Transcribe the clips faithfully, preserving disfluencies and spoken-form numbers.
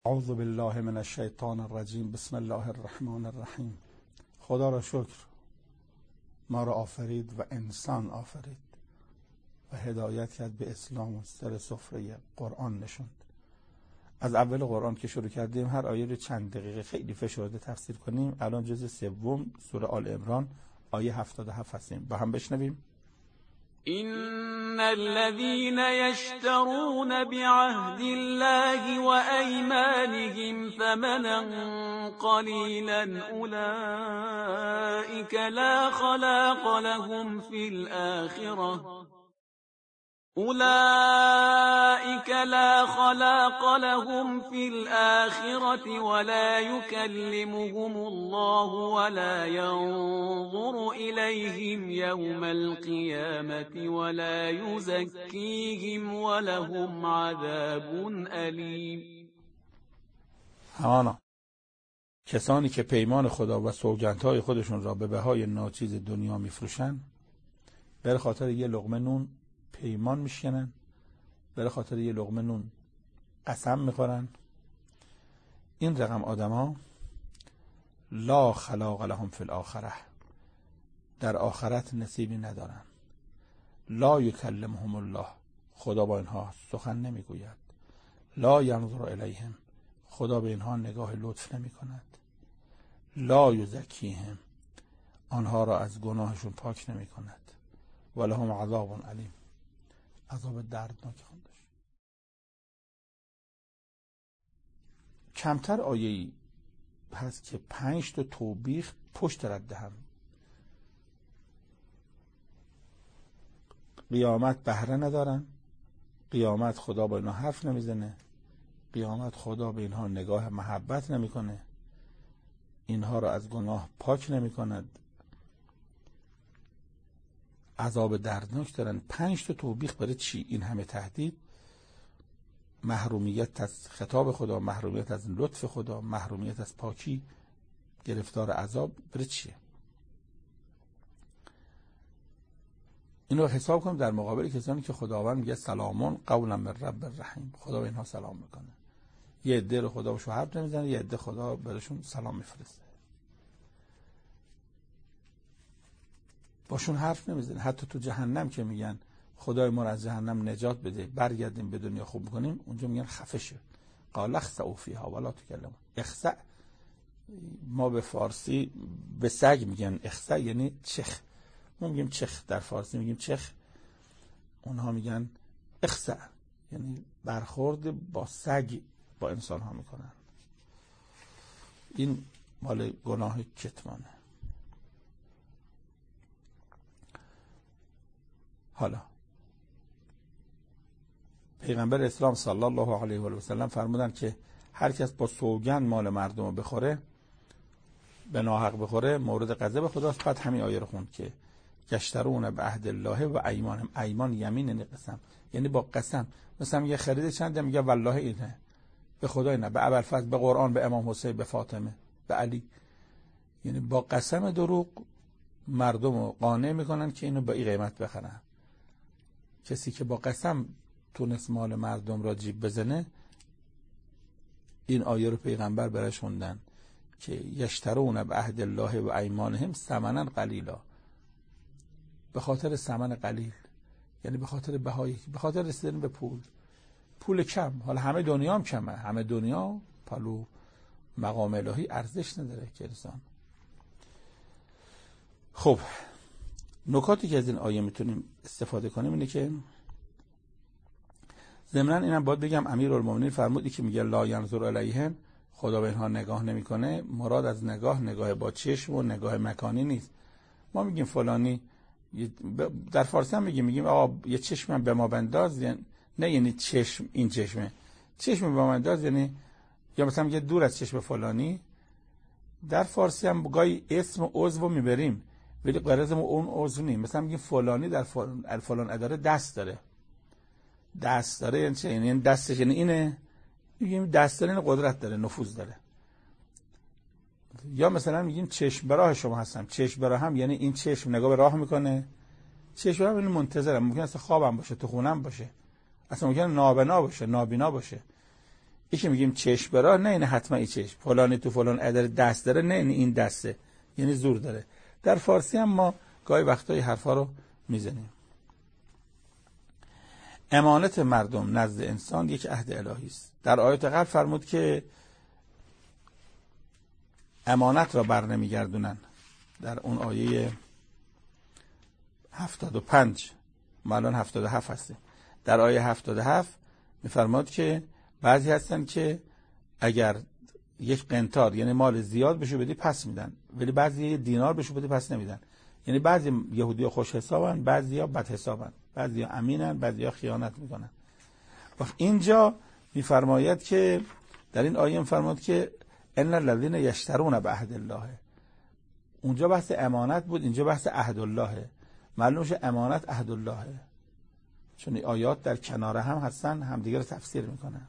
اعوذ بالله من الشیطان الرجیم. بسم الله الرحمن الرحیم. خدا را شکر، ما را آفرید و انسان آفرید و هدایت کرد به اسلام و سر سفره قرآن نشوند. از اول قرآن که شروع کردیم هر آیه رو چند دقیقه خیلی فشرده تفسیر کنیم. الان جزء سوم سوره آل عمران آیه هفتاد و هفت هستیم. با هم بشنویم. إن الذين يشترون بعهد الله وأيمانهم ثمنا قليلا أولئك لا خلاق لهم في الآخرة أولئك لا خلاق لهم في الآخرة ولا يكلمهم الله ولا ينظر إليهم يوم القيامة ولا يزكيهم ولهم عذاب أليم. همانا کسانی که پیمان خدا و سوگندهای خودشون را به بهای ناچیز دنیا میفروشن، بر خاطر یه لقمه نون پیمان میشکنن، برای خاطر یه لقمه نون قسم میخورن. این رقم آدما لا خلاق لهم فی الاخره، در آخرت نصیبی ندارن. لا یکلمهم الله، خدا با اینها سخن نمیگوید. لا ینظر الیهم، خدا به اینها نگاه لطف نمی کند. لا یزکیهم، آنها را از گناهشون پاک نمی کند. ولهم عذاب علیم، عذاب دردناک خوندش. کمتر آیه‌ای هست که پنج تا توبیخ پشت رد هم. قیامت بهره ندارن، قیامت خدا با اینها حرف نمیزنه، قیامت خدا به اینها نگاه محبت نمیکنه، اینها را از گناه پاک نمیکند، عذاب دردناک دارن. پنج تا توبیخ برای چی؟ این همه تهدید، محرومیت از خطاب خدا، محرومیت از لطف خدا، محرومیت از پاکی، گرفتار عذاب، برای چیه؟ اینو حساب کنیم در مقابل کسانی که خداوند میگه سلامون قولا من رب الرحیم، خدا به اینها سلام میکنه. یه عده رو خدا بهشون حرف نمیزنه، یه عده خدا براشون سلام میفرسته، باشون حرف نمیزنه. حتی تو جهنم که میگن خدای ما را از جهنم نجات بده برگردیم به دنیا خوب کنیم، اونجا میگن خفه شو. قال اخسئوا فیها ولا تکلمون. اخسأ ما به فارسی به سگ میگن اخسأ، یعنی چخ. ما میگیم چخ، در فارسی میگیم چخ، اونها میگن اخسأ، یعنی برخورد با سگ با انسان ها میکنن. این مال گناه کتمانه. حالا پیغمبر اسلام صلی الله علیه و سلم فرمودن که هر کس با سوگند مال مردم رو بخوره، به ناحق بخوره، مورد غضب خداست. بعد همین آیه رو خوند که یشترون بعهد الله و ایمانهم. ایمان یمین، یعنی قسم، یعنی با قسم. مثلا یه خرید چنده، میگه والله اینه، به خدا نه، به ابوالفضل، به قرآن، به امام حسین، به فاطمه، به علی، یعنی با قسم دروغ مردم رو قانع میکنن که اینو به این قیمت بخرن. کسی که با قسم تونست مال مردم را جیب بزنه، این آیه رو پیغمبر برش خوندن که یشترون بعهد الله و ایمانهم ثمنا قلیلا، به خاطر ثمن قلیل، یعنی به خاطر بهای، به خاطر رسیدن به پول، پول کم. حالا همه دنیا هم کمه، همه دنیا پلو مقام الهی ارزش نداره که انسان. خب نکاتی که از این آیه میتونیم استفاده کنیم اینه که ضمناً اینم باید بگم امیرالمومنین فرمودی که میگه لا ینظر الیهم، خدا به اینها نگاه نمیکنه. مراد از نگاه، نگاه با چشم و نگاه مکانی نیست. ما میگیم فلانی، در فارسی هم میگیم میگیم آقا یه چشمم به ما بنداز، یعنی نه یعنی چشم این چشمه، چشم به ما بنداز یعنی، یا مثلا میگه دور از چشم فلانی. در فارسی هم گاهی اسم و عضو میبریم ولی غرض ما اون عضو نیست. مثلا میگیم فلانی در فلان فلان اداره دست داره. دست داره یعنی چه؟ یعنی دستش یعنی اینه، میگیم دست داره یعنی قدرت داره، نفوذ داره. یا مثلا میگیم چشم به راه شما هستم، چشم به راه هم یعنی این چشم نگاه به راه میکنه، چشم هم یعنی منتظرم، ممکن است خوابم باشه، تو خونم باشه، اصلا ممکنه نابینا باشه، نابینا باشه. یکی میگیم چشم برا، نه این حتما این چشم، فلانی تو فلان عدد دست داره، نه این دسته، یعنی زور داره. در فارسی هم ما گاهی وقتایی حرفا رو میزنیم. امانت مردم نزد انسان یک عهد الهی است. در آیات قبل فرمود که امانت را بر نمیگردونن. در اون آیه هفتاد و پنج، ما الان هفتاد و هفت هستیم، در آیه هفتاد و هفت میفرماد که بعضی هستن که اگر یک قنطار یعنی مال زیاد بهشون بدی پس میدن، ولی بعضی دینار بهشون بدی پس نمیدن. یعنی بعضی یهودی‌ها خوش حسابن، بعضی‌ها بد حسابن، بعضی‌ها امینن، بعضی‌ها خیانت میکنن. وقت اینجا میفرماید که در این آیه میفرماد که ان الذين یشترون بعهد الله، اونجا بحث امانت بود، اینجا بحث عهد الله. معلوم شه امانت عهد الله، چون این آیات در کنار هم هستن، همدیگه رو تفسیر میکنن.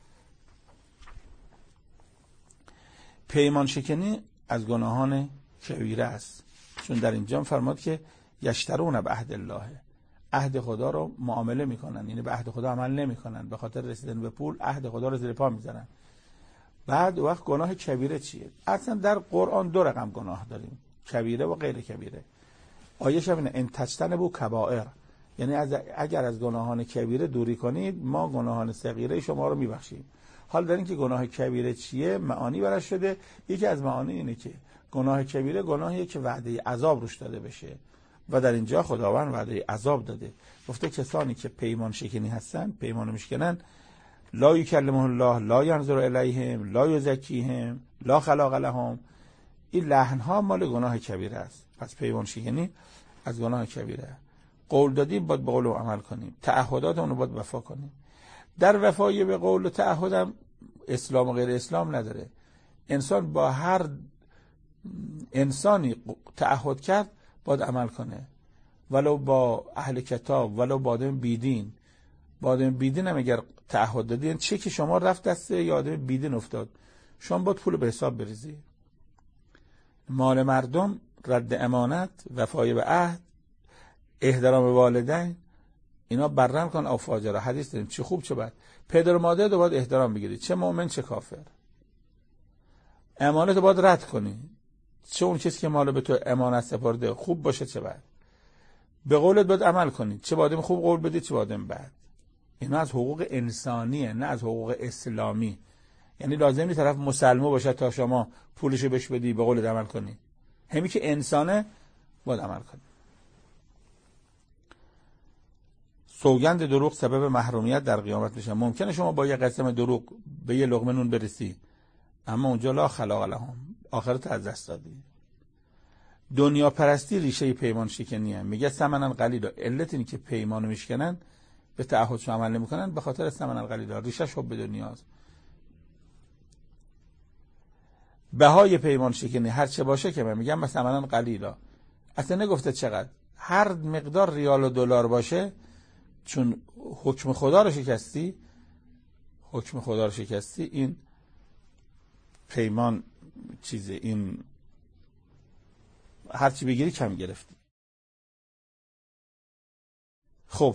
پیمان شکنی از گناهان کبیره است، چون در اینجا فرمود که یشترون بعهد الله، عهد خدا رو معامله میکنن، یعنی به عهد خدا عمل نمیکنن، به خاطر رسیدن به پول عهد خدا رو زیر پا میذارن. بعد وقت گناه کبیره چیه؟ اصلا در قرآن دو رقم گناه داریم، کبیره و غیر کبیره. آیه شبینه ان تجتنبوا کبائر، یعنی از اگر از گناهان کبیره دوری کنید ما گناهان صغیره شما رو میبخشیم. حال در این که گناه کبیره چیه معانی براش شده. یکی از معانی اینه که گناه کبیره گناهیه که وعده عذاب روش داده بشه و در اینجا خداوند وعده عذاب داده. گفته کسانی که پیمان شکنی هستن، پیمانو میشکنن، لا یکلمه الله، لا ینظر الیهم، لا یزکیهم، لا خلاق لهم، این لحن ها مال گناه کبیره است. پس پیمان شکنی از گناه کبیره. قول دادیم باید به قول و عمل کنیم، تعهداتمون رو باید وفا کنیم. در وفای به قول و تعهدم اسلام و غیر اسلام نداره. انسان با هر انسانی تعهد کرد باید عمل کنه، ولو با اهل کتاب، ولو با آدم بیدین. با آدم بیدین هم اگر تعهد دادین، چه که شما رفت دسته یا آدم بیدین افتاد، شما باید پول به حساب بریزی. مال مردم، رد امانت، وفای به عهد، احترام والدین، اینا بررم کن او فاجرا. حدیث داریم چه خوب چه بد. پدر و مادر رو باید احترام بگیری، چه مؤمن چه کافر. امانت رو باید رد کنی، چه اون کسی که مال به تو امانت سپرده خوب باشه چه بد. به قولت باید عمل کنی، چه با آدم خوب قول بدی چه با آدم بد. اینا از حقوق انسانیه، نه از حقوق اسلامی. یعنی لازم نیست طرف مسلمان باشه تا شما پولشو بهش بدی به قولت عمل کنی. همین که انسانه باید عمل کنی. سوگند دروغ سبب محرومیت در قیامت میشه. ممکنه شما با یه قسم دروغ به یه لقمه نون برسی، اما اونجا لا خلاق لهم، آخرت از دست دادی. دنیا پرستی ریشه پیمان شکنیه. میگه ثمنن قلیلا، علت اینه که پیمانو میشکنن، به تعهدش عمل نمیکنن، به خاطر ثمنن قلیلا، ریشش حب دنیاست. بهای پیمان شکنی هر چه باشه که من میگم مثلا قلیلا، اصلا نگفته چقدر، هر مقدار ریال و دلار باشه، چون حکم خدا رو شکستی، حکم خدا رو شکستی، این پیمان چیزه، این هر چی بگیری کم گرفتی. خب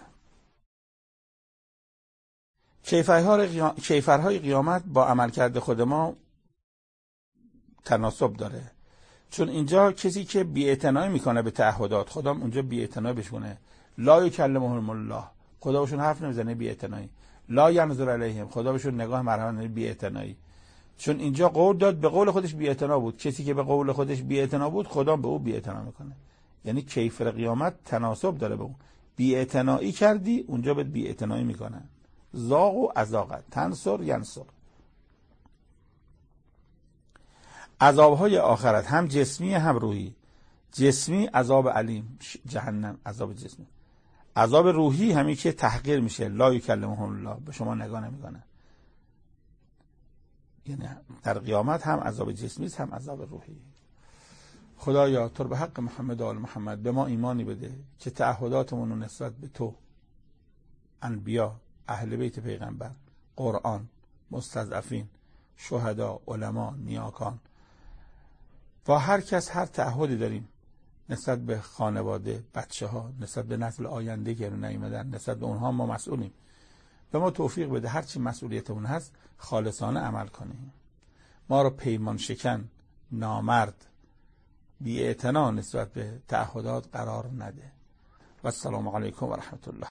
کیفرهای قیامت با عملکرد خود ما تناسب داره، چون اینجا کسی که بی‌اعتنایی میکنه به تعهدات خدا، اونجا بی‌اعتنایی بشونه. لا یکلمهم الله، خدا بهشون حرف نمیزنه، بی‌اعتنایی. لا ینظر الیهم، خدا بهشون نگاه مرحمت نمیکنه، بی‌اعتنایی. چون اینجا قول داد به قول خودش بی‌اعتنا بود، کسی که به قول خودش بی‌اعتنا بود خدا به او بی‌اعتنا میکنه. یعنی کیفر قیامت تناسب داره به اون. بی‌اعتنایی کردی اونجا بهت بی‌اعتنایی میکنن. زاغ و ازاغت، تنصر ینصر. عذابهای آخرت هم جسمی هم روحی. جسمی عذاب علیم، جهنم، عذاب جسمی. عذاب روحی همین که تحقیر میشه، لا یکلمهم الله، به شما نگاه نمیکنه. یعنی در قیامت هم عذاب جسمی است هم عذاب روحی. خدایا تو به حق محمد و آل محمد به ما ایمانی بده که تعهداتمون رو نسبت به تو، انبیا، اهل بیت پیغمبر، قرآن، مستضعفین، شهدا، علما، نیاکان، با هر کس هر تعهدی داریم نسبت به خانواده، بچه ها، نسبت به نسل آینده که نیومدن، نسبت به اونها ما مسئولیم. به ما توفیق بده هر چی مسئولیتمون هست خالصانه عمل کنیم. ما رو پیمان شکن، نامرد، بی‌اعتنا نسبت به تعهدات قرار نده. و السلام علیکم و رحمت الله.